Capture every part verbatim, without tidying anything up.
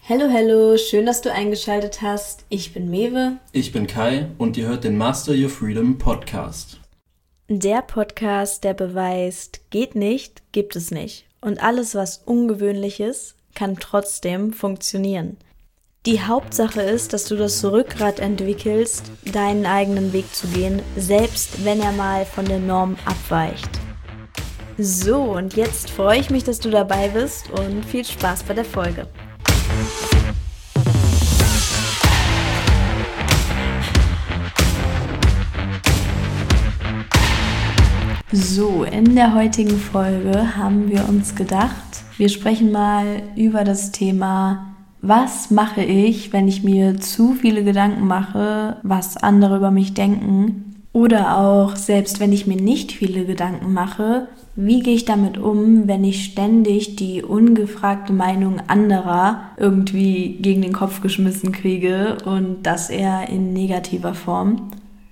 Hello, hello, schön, dass du eingeschaltet hast. Ich bin Mewe. Ich bin Kai und ihr hört den Master Your Freedom Podcast. Der Podcast, der beweist, geht nicht, gibt es nicht. Und alles, was ungewöhnlich ist, kann trotzdem funktionieren. Die Hauptsache ist, dass du das Rückgrat entwickelst, deinen eigenen Weg zu gehen, selbst wenn er mal von der Norm abweicht. So, und jetzt freue ich mich, dass du dabei bist und viel Spaß bei der Folge. So, in der heutigen Folge haben wir uns gedacht, wir sprechen mal über das Thema, was mache ich, wenn ich mir zu viele Gedanken mache, was andere über mich denken? Oder auch, selbst wenn ich mir nicht viele Gedanken mache, wie gehe ich damit um, wenn ich ständig die ungefragte Meinung anderer irgendwie gegen den Kopf geschmissen kriege und das eher in negativer Form?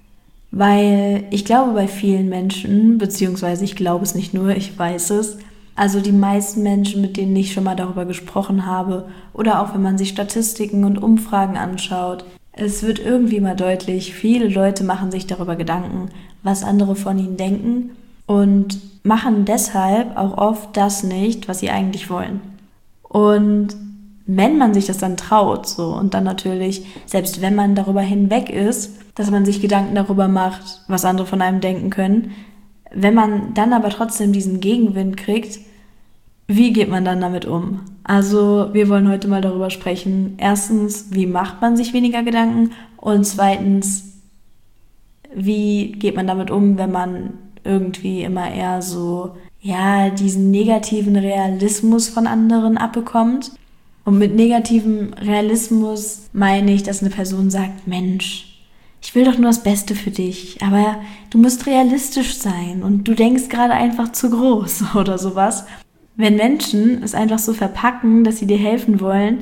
Weil ich glaube, bei vielen Menschen, beziehungsweise ich glaube es nicht nur, ich weiß es, also die meisten Menschen, mit denen ich schon mal darüber gesprochen habe, oder auch wenn man sich Statistiken und Umfragen anschaut, es wird irgendwie mal deutlich, viele Leute machen sich darüber Gedanken, was andere von ihnen denken und machen deshalb auch oft das nicht, was sie eigentlich wollen. Und wenn man sich das dann traut, so, und dann natürlich, selbst wenn man darüber hinweg ist, dass man sich Gedanken darüber macht, was andere von einem denken können, wenn man dann aber trotzdem diesen Gegenwind kriegt, wie geht man dann damit um? Also wir wollen heute mal darüber sprechen. Erstens, wie macht man sich weniger Gedanken? Und zweitens, wie geht man damit um, wenn man irgendwie immer eher so, ja, diesen negativen Realismus von anderen abbekommt? Und mit negativem Realismus meine ich, dass eine Person sagt, Mensch, ich will doch nur das Beste für dich, aber du musst realistisch sein und du denkst gerade einfach zu groß oder sowas. Wenn Menschen es einfach so verpacken, dass sie dir helfen wollen,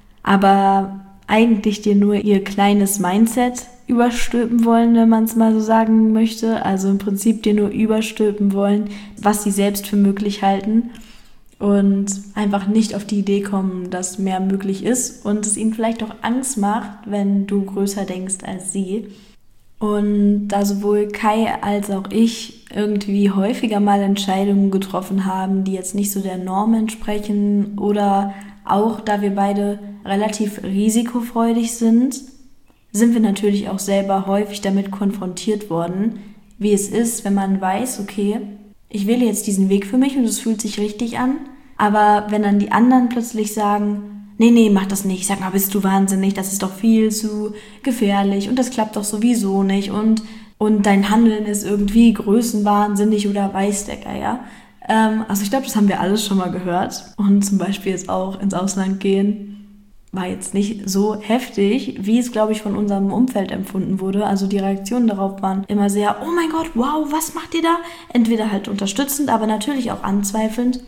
aber eigentlich dir nur ihr kleines Mindset überstülpen wollen, wenn man es mal so sagen möchte, also im Prinzip dir nur überstülpen wollen, was sie selbst für möglich halten und einfach nicht auf die Idee kommen, dass mehr möglich ist und es ihnen vielleicht auch Angst macht, wenn du größer denkst als sie. Und da sowohl Kai als auch ich irgendwie häufiger mal Entscheidungen getroffen haben, die jetzt nicht so der Norm entsprechen oder auch, da wir beide relativ risikofreudig sind, sind wir natürlich auch selber häufig damit konfrontiert worden, wie es ist, wenn man weiß, okay, ich wähle jetzt diesen Weg für mich und es fühlt sich richtig an, aber wenn dann die anderen plötzlich sagen, nee, nee, mach das nicht, sag mal, bist du wahnsinnig, das ist doch viel zu gefährlich und das klappt doch sowieso nicht und, und dein Handeln ist irgendwie größenwahnsinnig oder weiß der Geier. Ähm, also ich glaube, das haben wir alles schon mal gehört und zum Beispiel jetzt auch ins Ausland gehen war jetzt nicht so heftig, wie es, glaube ich, von unserem Umfeld empfunden wurde. Also die Reaktionen darauf waren immer sehr, oh mein Gott, wow, was macht ihr da? Entweder halt unterstützend, aber natürlich auch anzweifelnd.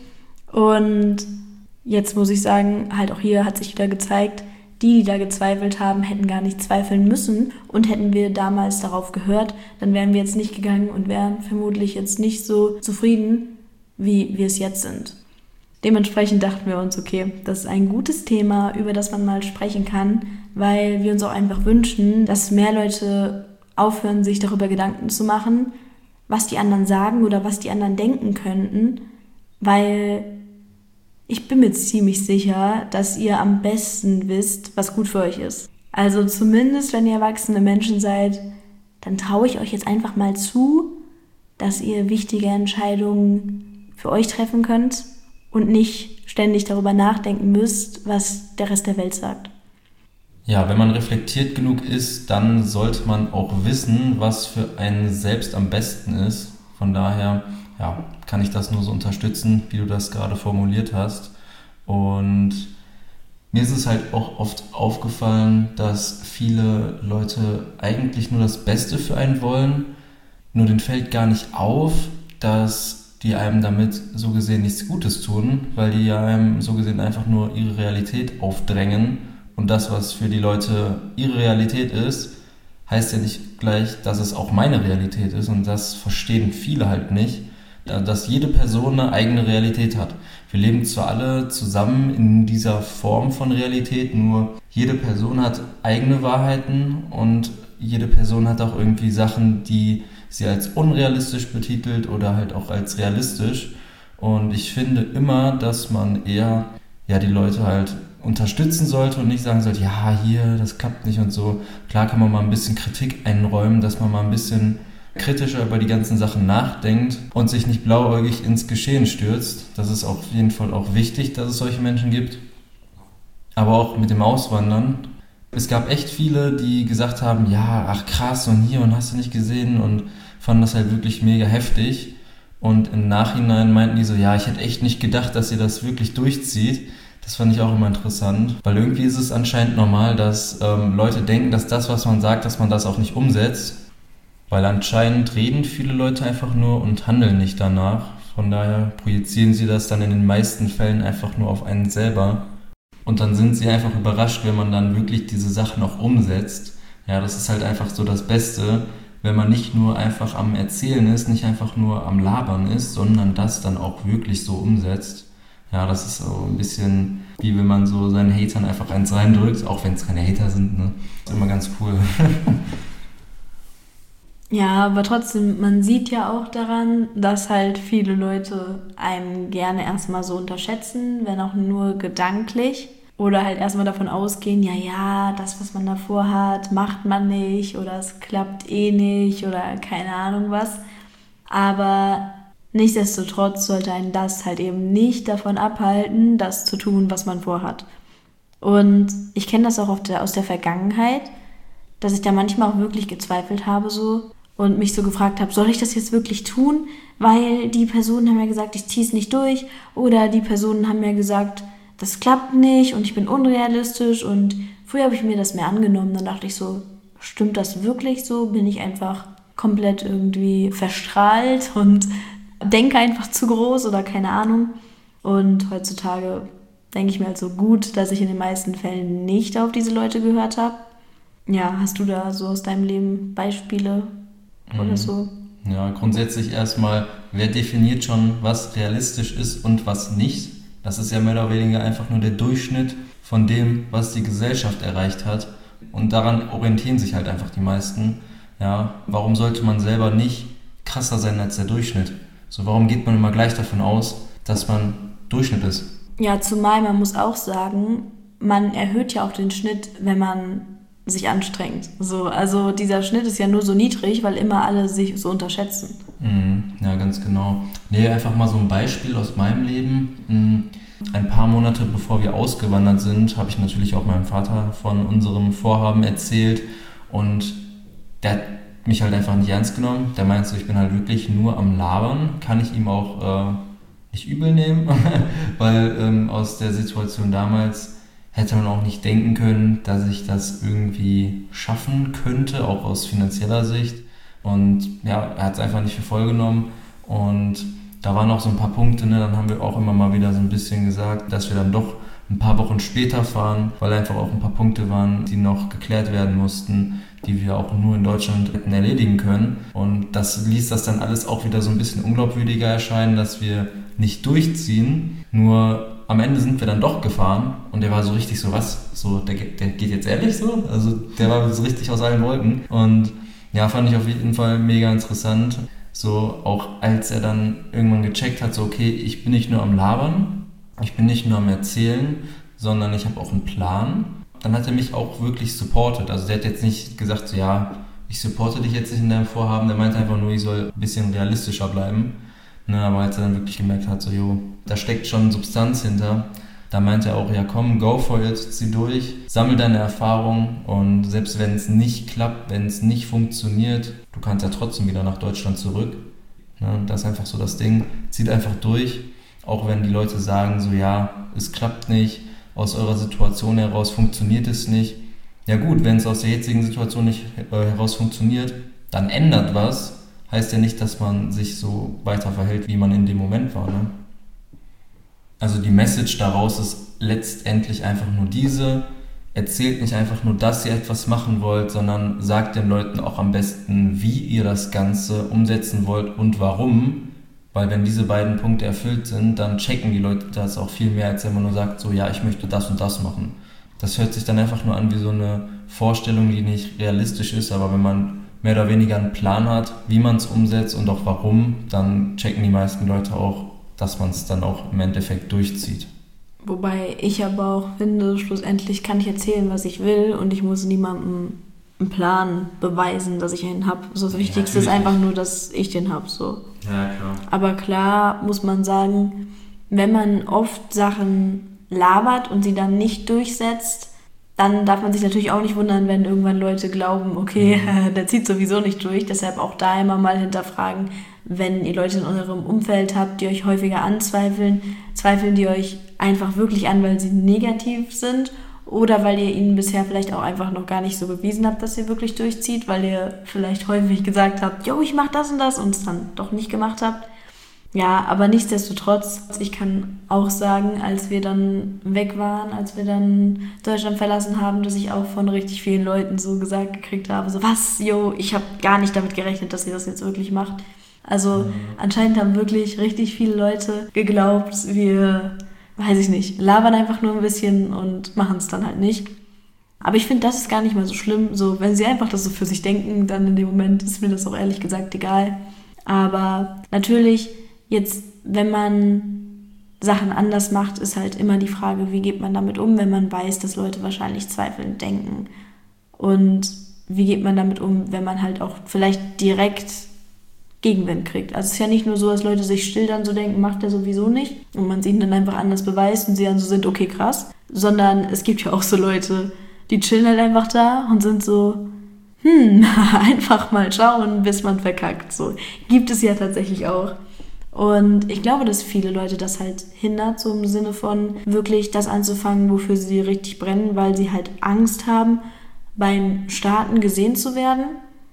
Und jetzt muss ich sagen, halt auch hier hat sich wieder gezeigt, die, die da gezweifelt haben, hätten gar nicht zweifeln müssen. Und hätten wir damals darauf gehört, dann wären wir jetzt nicht gegangen und wären vermutlich jetzt nicht so zufrieden, wie wir es jetzt sind. Dementsprechend dachten wir uns, okay, das ist ein gutes Thema, über das man mal sprechen kann, weil wir uns auch einfach wünschen, dass mehr Leute aufhören, sich darüber Gedanken zu machen, was die anderen sagen oder was die anderen denken könnten, weil ich bin mir ziemlich sicher, dass ihr am besten wisst, was gut für euch ist. Also zumindest, wenn ihr erwachsene Menschen seid, dann traue ich euch jetzt einfach mal zu, dass ihr wichtige Entscheidungen für euch treffen könnt und nicht ständig darüber nachdenken müsst, was der Rest der Welt sagt. Ja, wenn man reflektiert genug ist, dann sollte man auch wissen, was für einen selbst am besten ist. Von daher ja, kann ich das nur so unterstützen, wie du das gerade formuliert hast. Und mir ist es halt auch oft aufgefallen, dass viele Leute eigentlich nur das Beste für einen wollen, nur denen fällt gar nicht auf, dass die einem damit so gesehen nichts Gutes tun, weil die einem so gesehen einfach nur ihre Realität aufdrängen. Und das, was für die Leute ihre Realität ist, heißt ja nicht gleich, dass es auch meine Realität ist. Und das verstehen viele halt nicht, dass jede Person eine eigene Realität hat. Wir leben zwar alle zusammen in dieser Form von Realität, nur jede Person hat eigene Wahrheiten und jede Person hat auch irgendwie Sachen, die sie als unrealistisch betitelt oder halt auch als realistisch. Und ich finde immer, dass man eher ja, die Leute halt unterstützen sollte und nicht sagen sollte, ja, hier, das klappt nicht und so. Klar kann man mal ein bisschen Kritik einräumen, dass man mal ein bisschen kritischer über die ganzen Sachen nachdenkt und sich nicht blauäugig ins Geschehen stürzt. Das ist auf jeden Fall auch wichtig, dass es solche Menschen gibt. Aber auch mit dem Auswandern. Es gab echt viele, die gesagt haben, ja, ach krass und hier und hast du nicht gesehen und fanden das halt wirklich mega heftig. Und im Nachhinein meinten die so, ja, ich hätte echt nicht gedacht, dass ihr das wirklich durchzieht. Das fand ich auch immer interessant, weil irgendwie ist es anscheinend normal, dass ähm, Leute denken, dass das, was man sagt, dass man das auch nicht umsetzt. Weil anscheinend reden viele Leute einfach nur und handeln nicht danach. Von daher projizieren sie das dann in den meisten Fällen einfach nur auf einen selber. Und dann sind sie einfach überrascht, wenn man dann wirklich diese Sachen auch umsetzt. Ja, das ist halt einfach so das Beste, wenn man nicht nur einfach am Erzählen ist, nicht einfach nur am Labern ist, sondern das dann auch wirklich so umsetzt. Ja, das ist so ein bisschen wie wenn man so seinen Hatern einfach eins reindrückt, auch wenn es keine Hater sind, ne? Das ist immer ganz cool. Ja, aber trotzdem, man sieht ja auch daran, dass halt viele Leute einen gerne erstmal so unterschätzen, wenn auch nur gedanklich. Oder halt erstmal davon ausgehen, ja, ja, das, was man davor hat, macht man nicht oder es klappt eh nicht oder keine Ahnung was. Aber nichtsdestotrotz sollte einen das halt eben nicht davon abhalten, das zu tun, was man vorhat. Und ich kenne das auch auf der, aus der Vergangenheit, dass ich da manchmal auch wirklich gezweifelt habe so und mich so gefragt habe, soll ich das jetzt wirklich tun? Weil die Personen haben ja gesagt, ich ziehe es nicht durch oder die Personen haben mir gesagt, das klappt nicht und ich bin unrealistisch und früher habe ich mir das mehr angenommen. Dann dachte ich so, stimmt das wirklich so? Bin ich einfach komplett irgendwie verstrahlt und denke einfach zu groß oder keine Ahnung? Und heutzutage denke ich mir halt so gut, dass ich in den meisten Fällen nicht auf diese Leute gehört habe. Ja, hast du da so aus deinem Leben Beispiele oder Mhm. so? Ja, grundsätzlich erstmal, wer definiert schon, was realistisch ist und was nicht? Das ist ja mehr oder weniger einfach nur der Durchschnitt von dem, was die Gesellschaft erreicht hat. Und daran orientieren sich halt einfach die meisten. Ja, warum sollte man selber nicht krasser sein als der Durchschnitt? So, warum geht man immer gleich davon aus, dass man Durchschnitt ist? Ja, zumal man muss auch sagen, man erhöht ja auch den Schnitt, wenn man sich anstrengt. So, also dieser Schnitt ist ja nur so niedrig, weil immer alle sich so unterschätzen. Mhm, ja, ganz genau. Nee, einfach mal so ein Beispiel aus meinem Leben. Mhm. Ein paar Monate bevor wir ausgewandert sind, habe ich natürlich auch meinem Vater von unserem Vorhaben erzählt und der hat mich halt einfach nicht ernst genommen. Der meinte so, ich bin halt wirklich nur am Labern, kann ich ihm auch äh, nicht übel nehmen, weil ähm, aus der Situation damals hätte man auch nicht denken können, dass ich das irgendwie schaffen könnte, auch aus finanzieller Sicht. Und ja, er hat es einfach nicht für voll genommen. Und da waren auch so ein paar Punkte, ne? Dann haben wir auch immer mal wieder so ein bisschen gesagt, dass wir dann doch ein paar Wochen später fahren, weil einfach auch ein paar Punkte waren, die noch geklärt werden mussten, die wir auch nur in Deutschland hätten erledigen können. Und das ließ das dann alles auch wieder so ein bisschen unglaubwürdiger erscheinen, dass wir nicht durchziehen, nur am Ende sind wir dann doch gefahren und der war so richtig so, was? So, der, der geht jetzt ehrlich so? Also der war so richtig aus allen Wolken und ja, fand ich auf jeden Fall mega interessant. So, auch als er dann irgendwann gecheckt hat, so okay, ich bin nicht nur am Labern, ich bin nicht nur am Erzählen, sondern ich habe auch einen Plan. Dann hat er mich auch wirklich supportet. Also der hat jetzt nicht gesagt, so ja, ich supporte dich jetzt nicht in deinem Vorhaben, der meinte einfach nur, ich soll ein bisschen realistischer bleiben. Ne, aber als er dann wirklich gemerkt hat, so jo, da steckt schon Substanz hinter, da meinte er auch, ja komm, go for it, zieh durch, sammel deine Erfahrung und selbst wenn es nicht klappt, wenn es nicht funktioniert, du kannst ja trotzdem wieder nach Deutschland zurück. Ne, das ist einfach so das Ding, zieht einfach durch, auch wenn die Leute sagen, so ja, es klappt nicht, aus eurer Situation heraus funktioniert es nicht. Ja gut, wenn es aus der jetzigen Situation nicht äh, heraus funktioniert, dann ändert was. Heißt ja nicht, dass man sich so weiter verhält, wie man in dem Moment war. Ne? Also die Message daraus ist letztendlich einfach nur diese, erzählt nicht einfach nur, dass ihr etwas machen wollt, sondern sagt den Leuten auch am besten, wie ihr das Ganze umsetzen wollt und warum. Weil wenn diese beiden Punkte erfüllt sind, dann checken die Leute das auch viel mehr, als wenn man nur sagt, so ja, ich möchte das und das machen. Das hört sich dann einfach nur an wie so eine Vorstellung, die nicht realistisch ist, aber wenn man mehr oder weniger einen Plan hat, wie man es umsetzt und auch warum, dann checken die meisten Leute auch, dass man es dann auch im Endeffekt durchzieht. Wobei ich aber auch finde, schlussendlich kann ich erzählen, was ich will und ich muss niemandem einen Plan beweisen, dass ich einen habe. So, das Wichtigste ist einfach nur, dass ich den habe. So. Ja, klar. Aber klar muss man sagen, wenn man oft Sachen labert und sie dann nicht durchsetzt, dann darf man sich natürlich auch nicht wundern, wenn irgendwann Leute glauben, okay, der zieht sowieso nicht durch. Deshalb auch da immer mal hinterfragen, wenn ihr Leute in eurem Umfeld habt, die euch häufiger anzweifeln, zweifeln die euch einfach wirklich an, weil sie negativ sind oder weil ihr ihnen bisher vielleicht auch einfach noch gar nicht so bewiesen habt, dass ihr wirklich durchzieht, weil ihr vielleicht häufig gesagt habt, yo, ich mach das und das und es dann doch nicht gemacht habt. Ja, aber nichtsdestotrotz, ich kann auch sagen, als wir dann weg waren, als wir dann Deutschland verlassen haben, dass ich auch von richtig vielen Leuten so gesagt gekriegt habe, so was, yo, ich habe gar nicht damit gerechnet, dass ihr das jetzt wirklich macht. Also mhm. anscheinend haben wirklich richtig viele Leute geglaubt, wir, weiß ich nicht, labern einfach nur ein bisschen und machen es dann halt nicht. Aber ich finde, das ist gar nicht mal so schlimm. So, wenn sie einfach das so für sich denken, dann in dem Moment ist mir das auch ehrlich gesagt egal. Aber natürlich, jetzt, wenn man Sachen anders macht, ist halt immer die Frage, wie geht man damit um, wenn man weiß, dass Leute wahrscheinlich zweifelnd denken. Und wie geht man damit um, wenn man halt auch vielleicht direkt Gegenwind kriegt. Also es ist ja nicht nur so, dass Leute sich still dann so denken, macht er sowieso nicht und man es ihnen dann einfach anders beweist und sie dann so sind, okay, krass. Sondern es gibt ja auch so Leute, die chillen halt einfach da und sind so, hm, einfach mal schauen, bis man verkackt. So gibt es ja tatsächlich auch. Und ich glaube, dass viele Leute das halt hindert, so im Sinne von wirklich das anzufangen, wofür sie richtig brennen, weil sie halt Angst haben, beim Starten gesehen zu werden.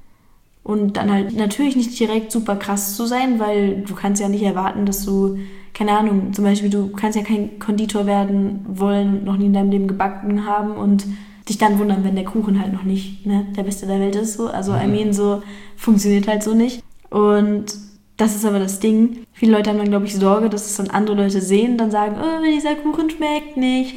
Und dann halt natürlich nicht direkt super krass zu sein, weil du kannst ja nicht erwarten, dass du, keine Ahnung, zum Beispiel du kannst ja kein Konditor werden wollen, noch nie in deinem Leben gebacken haben und dich dann wundern, wenn der Kuchen halt noch nicht, ne, der Beste der Welt ist. So. Also I mean, so funktioniert halt so nicht. Und das ist aber das Ding. Viele Leute haben dann, glaube ich, Sorge, dass es dann andere Leute sehen und dann sagen, oh, dieser Kuchen schmeckt nicht,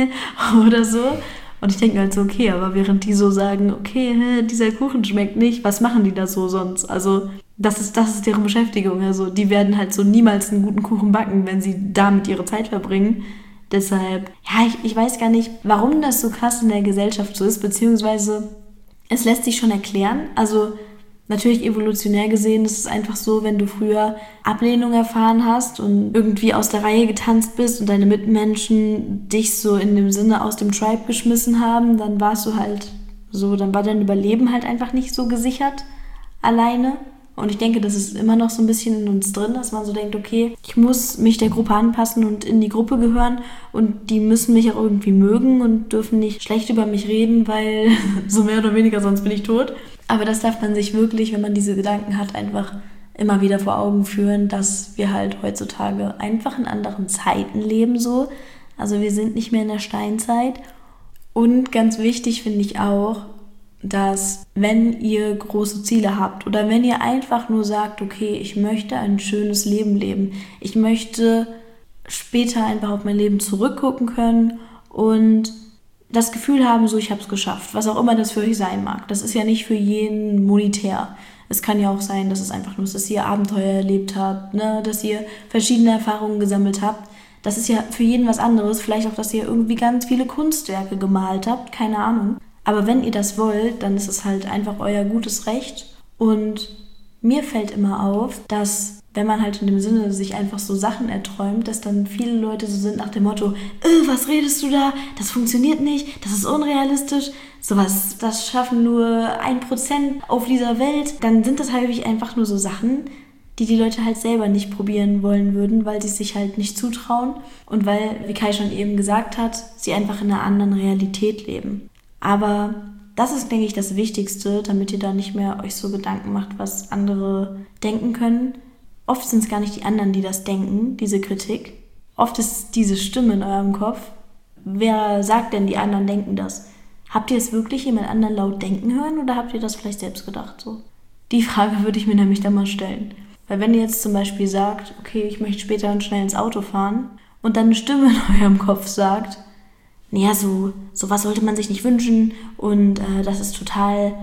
oder so. Und ich denke halt so, okay, aber während die so sagen, okay, dieser Kuchen schmeckt nicht, was machen die da so sonst? Also das ist, das ist deren Beschäftigung. Also die werden halt so niemals einen guten Kuchen backen, wenn sie damit ihre Zeit verbringen. Deshalb, ja, ich, ich weiß gar nicht, warum das so krass in der Gesellschaft so ist, beziehungsweise es lässt sich schon erklären. Also natürlich evolutionär gesehen ist es einfach so, wenn du früher Ablehnung erfahren hast und irgendwie aus der Reihe getanzt bist und deine Mitmenschen dich so in dem Sinne aus dem Tribe geschmissen haben, dann warst du halt so, dann war dein Überleben halt einfach nicht so gesichert alleine. Und ich denke, das ist immer noch so ein bisschen in uns drin, dass man so denkt, okay, ich muss mich der Gruppe anpassen und in die Gruppe gehören und die müssen mich auch irgendwie mögen und dürfen nicht schlecht über mich reden, weil so mehr oder weniger, sonst bin ich tot. Aber das darf man sich wirklich, wenn man diese Gedanken hat, einfach immer wieder vor Augen führen, dass wir halt heutzutage einfach in anderen Zeiten leben so. Also wir sind nicht mehr in der Steinzeit. Und ganz wichtig finde ich auch, dass wenn ihr große Ziele habt oder wenn ihr einfach nur sagt, okay, ich möchte ein schönes Leben leben, ich möchte später einfach auf mein Leben zurückgucken können und das Gefühl haben, so ich habe es geschafft, was auch immer das für euch sein mag. Das ist ja nicht für jeden monetär. Es kann ja auch sein, dass es einfach nur ist, dass ihr Abenteuer erlebt habt, ne? Dass ihr verschiedene Erfahrungen gesammelt habt. Das ist ja für jeden was anderes. Vielleicht auch, dass ihr irgendwie ganz viele Kunstwerke gemalt habt, keine Ahnung. Aber wenn ihr das wollt, dann ist es halt einfach euer gutes Recht. Und mir fällt immer auf, dass wenn man halt in dem Sinne sich einfach so Sachen erträumt, dass dann viele Leute so sind nach dem Motto, äh, was redest du da? Das funktioniert nicht, das ist unrealistisch. Sowas, das schaffen nur ein Prozent auf dieser Welt. Dann sind das häufig einfach nur so Sachen, die die Leute halt selber nicht probieren wollen würden, weil sie sich halt nicht zutrauen und weil, wie Kai schon eben gesagt hat, sie einfach in einer anderen Realität leben. Aber das ist, denke ich, das Wichtigste, damit ihr da nicht mehr euch so Gedanken macht, was andere denken können. Oft sind es gar nicht die anderen, die das denken, diese Kritik. Oft ist es diese Stimme in eurem Kopf. Wer sagt denn, die anderen denken das? Habt ihr es wirklich jemand anderen laut denken hören oder habt ihr das vielleicht selbst gedacht? So? Die Frage würde ich mir nämlich dann mal stellen. Weil wenn ihr jetzt zum Beispiel sagt, okay, ich möchte später und schnell ins Auto fahren und dann eine Stimme in eurem Kopf sagt, naja, so, so was sollte man sich nicht wünschen und äh, das ist total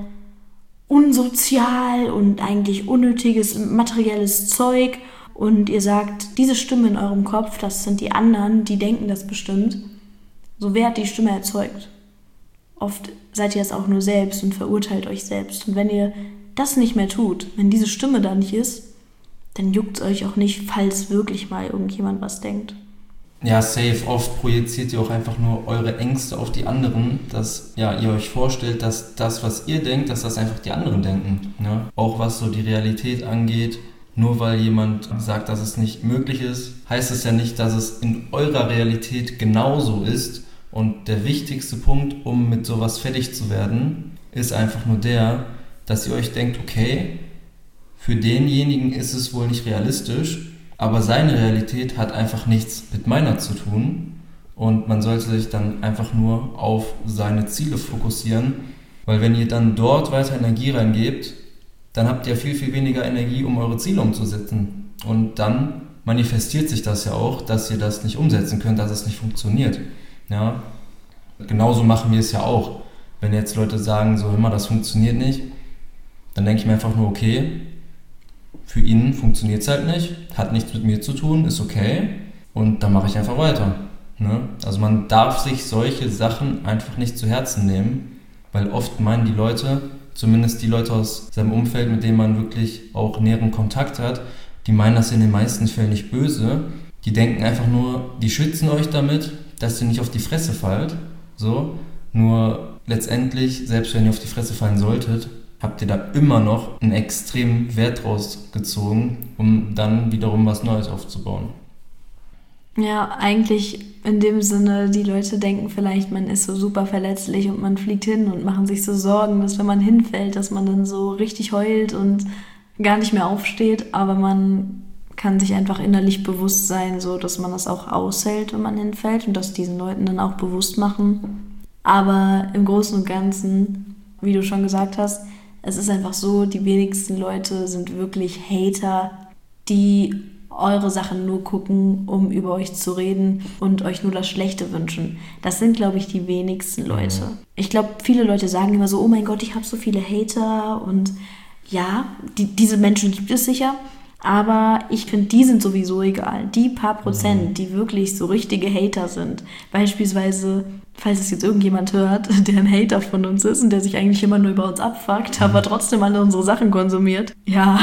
unsozial und eigentlich unnötiges materielles Zeug und ihr sagt, diese Stimme in eurem Kopf, das sind die anderen, die denken das bestimmt, so wer hat die Stimme erzeugt? Oft seid ihr es auch nur selbst und verurteilt euch selbst. Und wenn ihr das nicht mehr tut, wenn diese Stimme da nicht ist, dann juckt es euch auch nicht, falls wirklich mal irgendjemand was denkt. Ja, safe. Oft projiziert ihr auch einfach nur eure Ängste auf die anderen, dass ja, ihr euch vorstellt, dass das, was ihr denkt, dass das einfach die anderen denken. Ne? Auch was so die Realität angeht, nur weil jemand sagt, dass es nicht möglich ist, heißt es ja nicht, dass es in eurer Realität genauso ist. Und der wichtigste Punkt, um mit sowas fertig zu werden, ist einfach nur der, dass ihr euch denkt, okay, für denjenigen ist es wohl nicht realistisch, aber seine Realität hat einfach nichts mit meiner zu tun und man sollte sich dann einfach nur auf seine Ziele fokussieren, weil wenn ihr dann dort weiter Energie reingebt, dann habt ihr viel, viel weniger Energie, um eure Ziele umzusetzen und dann manifestiert sich das ja auch, dass ihr das nicht umsetzen könnt, dass es nicht funktioniert. Ja? Genauso machen wir es ja auch. Wenn jetzt Leute sagen, so hör mal, das funktioniert nicht, dann denke ich mir einfach nur, okay, für ihn funktioniert es halt nicht, hat nichts mit mir zu tun, ist okay und dann mache ich einfach weiter. Ne? Also man darf sich solche Sachen einfach nicht zu Herzen nehmen, weil oft meinen die Leute, zumindest die Leute aus seinem Umfeld, mit denen man wirklich auch näheren Kontakt hat, die meinen das in den meisten Fällen nicht böse, die denken einfach nur, die schützen euch damit, dass ihr nicht auf die Fresse fallt, so, nur letztendlich, selbst wenn ihr auf die Fresse fallen solltet, habt ihr da immer noch einen extremen Wert draus gezogen, um dann wiederum was Neues aufzubauen. Ja, eigentlich in dem Sinne, die Leute denken vielleicht, man ist so super verletzlich und man fliegt hin und machen sich so Sorgen, dass wenn man hinfällt, dass man dann so richtig heult und gar nicht mehr aufsteht, aber man kann sich einfach innerlich bewusst sein, so dass man das auch aushält, wenn man hinfällt und das diesen Leuten dann auch bewusst machen. Aber im Großen und Ganzen, wie du schon gesagt hast, es ist einfach so, die wenigsten Leute sind wirklich Hater, die eure Sachen nur gucken, um über euch zu reden und euch nur das Schlechte wünschen. Das sind, glaube ich, die wenigsten Leute. Ich glaube, viele Leute sagen immer so, oh mein Gott, ich habe so viele Hater und ja, die, diese Menschen gibt es sicher, aber ich finde, die sind sowieso egal. Die paar Prozent, die wirklich so richtige Hater sind. Beispielsweise, falls es jetzt irgendjemand hört, der ein Hater von uns ist und der sich eigentlich immer nur über uns abfuckt, aber trotzdem alle unsere Sachen konsumiert. Ja,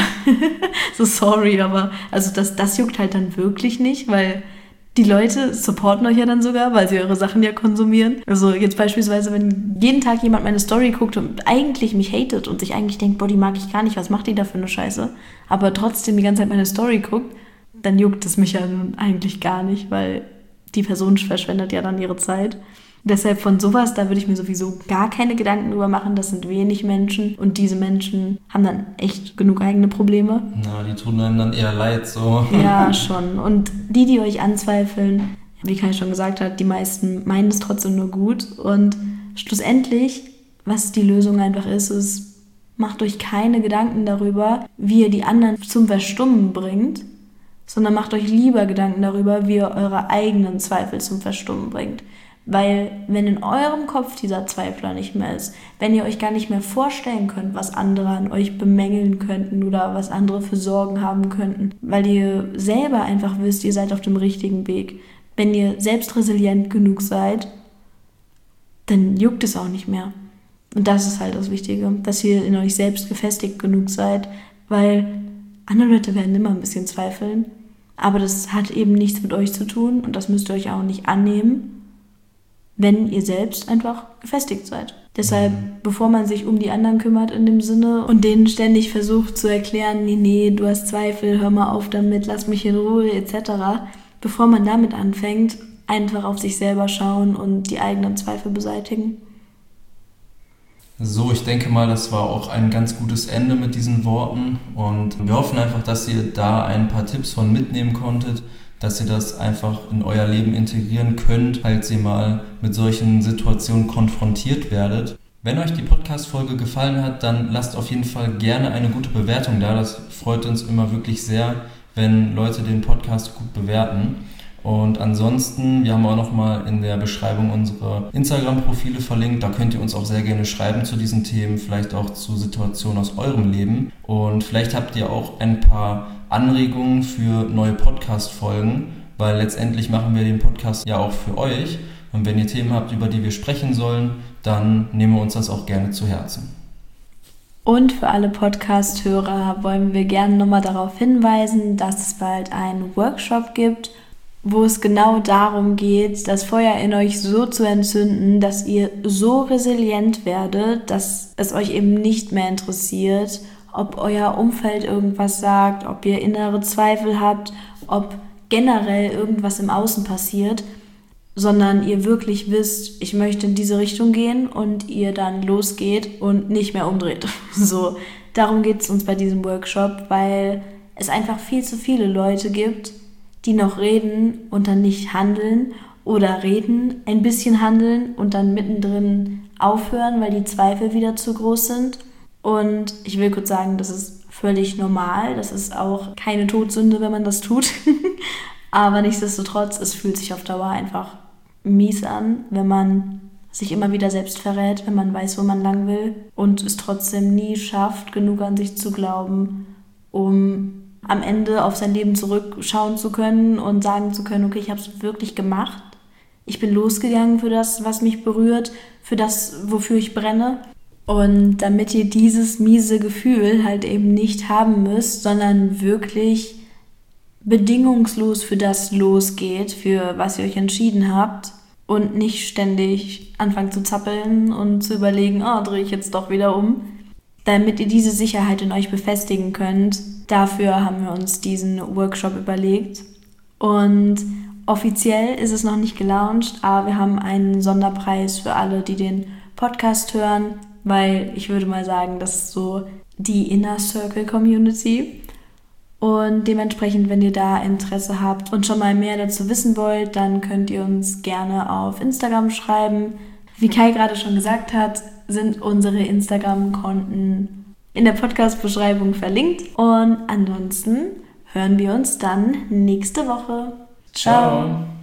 so sorry, aber also das, das juckt halt dann wirklich nicht, weil die Leute supporten euch ja dann sogar, weil sie eure Sachen ja konsumieren. Also jetzt beispielsweise, wenn jeden Tag jemand meine Story guckt und eigentlich mich hatet und sich eigentlich denkt, boah, die mag ich gar nicht, was macht die da für eine Scheiße, aber trotzdem die ganze Zeit meine Story guckt, dann juckt es mich ja nun eigentlich gar nicht, weil die Person verschwendet ja dann ihre Zeit. Deshalb von sowas, da würde ich mir sowieso gar keine Gedanken drüber machen. Das sind wenig Menschen und diese Menschen haben dann echt genug eigene Probleme. Na, die tun einem dann eher leid, so. Ja, schon. Und die, die euch anzweifeln, wie Kai schon gesagt hat, die meisten meinen es trotzdem nur gut. Und schlussendlich, was die Lösung einfach ist, ist, macht euch keine Gedanken darüber, wie ihr die anderen zum Verstummen bringt, sondern macht euch lieber Gedanken darüber, wie ihr eure eigenen Zweifel zum Verstummen bringt. Weil wenn in eurem Kopf dieser Zweifler nicht mehr ist, wenn ihr euch gar nicht mehr vorstellen könnt, was andere an euch bemängeln könnten oder was andere für Sorgen haben könnten, weil ihr selber einfach wisst, ihr seid auf dem richtigen Weg. Wenn ihr selbst resilient genug seid, dann juckt es auch nicht mehr. Und das ist halt das Wichtige, dass ihr in euch selbst gefestigt genug seid, weil andere Leute werden immer ein bisschen zweifeln, aber das hat eben nichts mit euch zu tun und das müsst ihr euch auch nicht annehmen, wenn ihr selbst einfach gefestigt seid. Deshalb, bevor man sich um die anderen kümmert in dem Sinne und denen ständig versucht zu erklären, nee, nee, du hast Zweifel, hör mal auf damit, lass mich in Ruhe, et cetera, bevor man damit anfängt, einfach auf sich selber schauen und die eigenen Zweifel beseitigen. So, ich denke mal, das war auch ein ganz gutes Ende mit diesen Worten und wir hoffen einfach, dass ihr da ein paar Tipps von mitnehmen konntet, dass ihr das einfach in euer Leben integrieren könnt, falls ihr mal mit solchen Situationen konfrontiert werdet. Wenn euch die Podcast-Folge gefallen hat, dann lasst auf jeden Fall gerne eine gute Bewertung da. Das freut uns immer wirklich sehr, wenn Leute den Podcast gut bewerten. Und ansonsten, wir haben auch nochmal in der Beschreibung unsere Instagram-Profile verlinkt. Da könnt ihr uns auch sehr gerne schreiben zu diesen Themen, vielleicht auch zu Situationen aus eurem Leben. Und vielleicht habt ihr auch ein paar Anregungen für neue Podcast-Folgen, weil letztendlich machen wir den Podcast ja auch für euch. Und wenn ihr Themen habt, über die wir sprechen sollen, dann nehmen wir uns das auch gerne zu Herzen. Und für alle Podcast-Hörer wollen wir gerne nochmal darauf hinweisen, dass es bald einen Workshop gibt, wo es genau darum geht, das Feuer in euch so zu entzünden, dass ihr so resilient werdet, dass es euch eben nicht mehr interessiert, ob euer Umfeld irgendwas sagt, ob ihr innere Zweifel habt, ob generell irgendwas im Außen passiert, sondern ihr wirklich wisst, ich möchte in diese Richtung gehen und ihr dann losgeht und nicht mehr umdreht. So, darum geht es uns bei diesem Workshop, weil es einfach viel zu viele Leute gibt, die noch reden und dann nicht handeln oder reden, ein bisschen handeln und dann mittendrin aufhören, weil die Zweifel wieder zu groß sind. Und ich will kurz sagen, das ist völlig normal. Das ist auch keine Todsünde, wenn man das tut. Aber nichtsdestotrotz, es fühlt sich auf Dauer einfach mies an, wenn man sich immer wieder selbst verrät, wenn man weiß, wo man lang will und es trotzdem nie schafft, genug an sich zu glauben, um am Ende auf sein Leben zurückschauen zu können und sagen zu können, okay, ich habe es wirklich gemacht. Ich bin losgegangen für das, was mich berührt, für das, wofür ich brenne. Und damit ihr dieses miese Gefühl halt eben nicht haben müsst, sondern wirklich bedingungslos für das losgeht, für was ihr euch entschieden habt und nicht ständig anfangt zu zappeln und zu überlegen, oh, drehe ich jetzt doch wieder um. Damit ihr diese Sicherheit in euch befestigen könnt, dafür haben wir uns diesen Workshop überlegt. Und offiziell ist es noch nicht gelauncht, aber wir haben einen Sonderpreis für alle, die den Podcast hören, weil ich würde mal sagen, das ist so die Inner Circle Community. Und dementsprechend, wenn ihr da Interesse habt und schon mal mehr dazu wissen wollt, dann könnt ihr uns gerne auf Instagram schreiben. Wie Kai gerade schon gesagt hat, sind unsere Instagram-Konten in der Podcast-Beschreibung verlinkt. Und ansonsten hören wir uns dann nächste Woche. Ciao! Ciao.